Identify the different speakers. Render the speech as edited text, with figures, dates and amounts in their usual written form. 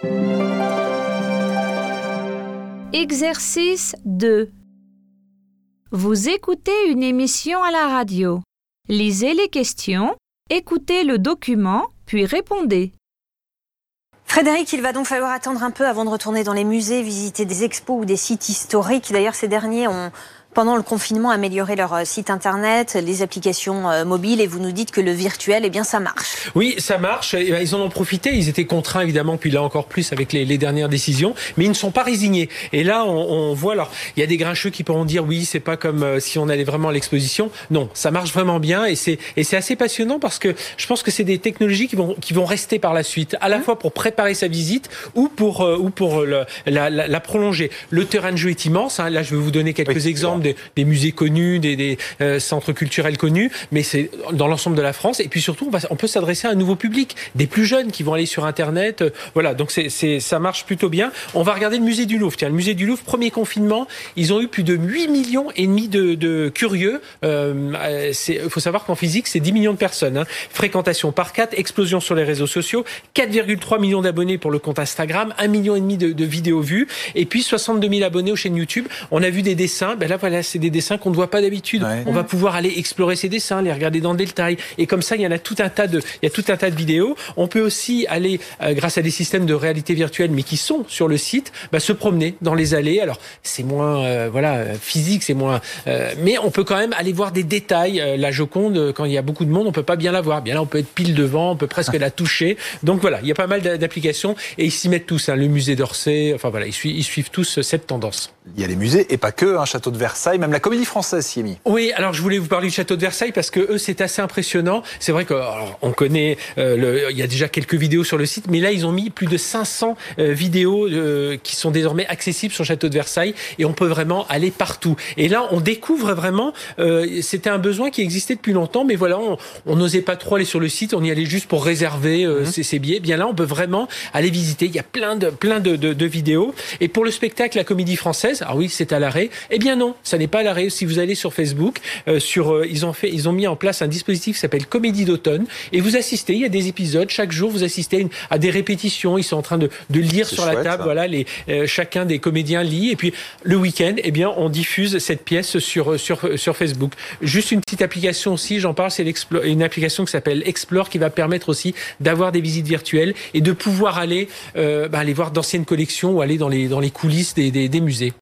Speaker 1: Exercice 2. Vous écoutez une émission à la radio. Lisez les questions, écoutez le document, puis répondez.
Speaker 2: Frédéric, il va donc falloir attendre un peu avant de retourner dans les musées, visiter des expos ou des sites historiques. D'ailleurs, ces derniers ont, pendant le confinement, amélioré leur site internet, les applications mobiles, et vous nous dites que le virtuel, eh bien, ça marche.
Speaker 3: Oui, ça marche. Ils en ont profité. Ils étaient contraints, évidemment, puis là encore plus avec les dernières décisions, mais ils ne sont pas résignés. Et là, on voit, alors, il y a des grincheux qui pourront dire, oui, c'est pas comme si on allait vraiment à l'exposition. Non, ça marche vraiment bien, et c'est assez passionnant parce que je pense que c'est des technologies qui vont rester par la suite, à la fois pour préparer sa visite ou pour la prolonger. Le terrain de jeu est immense. Hein. Là, je vais vous donner quelques exemples des musées connus, des centres culturels connus, mais c'est dans l'ensemble de la France. Et puis surtout, on peut s'adresser à un nouveau public, des plus jeunes qui vont aller sur Internet. Voilà, donc ça marche plutôt bien. On va regarder le musée du Louvre. Tiens, le musée du Louvre, premier confinement, ils ont eu plus de 8,5 millions de curieux. Faut savoir qu'en physique, c'est 10 millions de personnes. Hein. Fréquentation par 4, explosion sur les réseaux sociaux, 4,3 millions d'abonnés pour le compte Instagram, 1,5 million de vidéos vues, et puis 62 000 abonnés aux chaînes YouTube. On a vu des dessins. Ben là, voilà, c'est des dessins qu'on ne voit pas d'habitude. Ouais. On va pouvoir aller explorer ces dessins, les regarder dans le détail. Et comme ça, il y a tout un tas de vidéos. On peut aussi aller, grâce à des systèmes de réalité virtuelle, mais qui sont sur le site, se promener dans les allées. Alors, c'est moins, physique, c'est moins, mais on peut quand même aller voir des détails. La Joconde, quand il y a beaucoup de monde, on peut pas bien la voir. Bien là, on peut être pile devant, on peut presque la toucher. Donc voilà, il y a pas mal d'applications et ils s'y mettent tous. Hein, le musée d'Orsay, enfin voilà, ils suivent tous cette tendance.
Speaker 4: Il y a les musées et pas que, hein, Château de Versailles, même la Comédie Française s'y est mise.
Speaker 3: Oui, alors je voulais vous parler du Château de Versailles parce que eux, c'est assez impressionnant. C'est vrai qu'on connaît, il y a déjà quelques vidéos sur le site, mais là, ils ont mis plus de 500 vidéos qui sont désormais accessibles sur le Château de Versailles et on peut vraiment aller partout. Et là, on découvre vraiment, c'était un besoin qui existait depuis longtemps, mais voilà, on n'osait pas trop aller sur le site, on y allait juste pour réserver ses billets. Bien là, on peut vraiment aller visiter. Il y a plein de vidéos. Et pour le spectacle, la Comédie Française, ah oui, c'est à l'arrêt. Eh bien non, ça n'est pas à l'arrêt. Si vous allez sur Facebook, ils ont mis en place un dispositif qui s'appelle Comédie d'automne et vous assistez. Il y a des épisodes chaque jour. Vous assistez à des répétitions. Ils sont en train de lire sur la table. Ça. Voilà, chacun des comédiens lit. Et puis le week-end, eh bien, on diffuse cette pièce sur Facebook. Juste une petite application aussi. J'en parle. C'est une application qui s'appelle Explore qui va permettre aussi d'avoir des visites virtuelles et de pouvoir aller voir d'anciennes collections ou aller dans les coulisses des musées.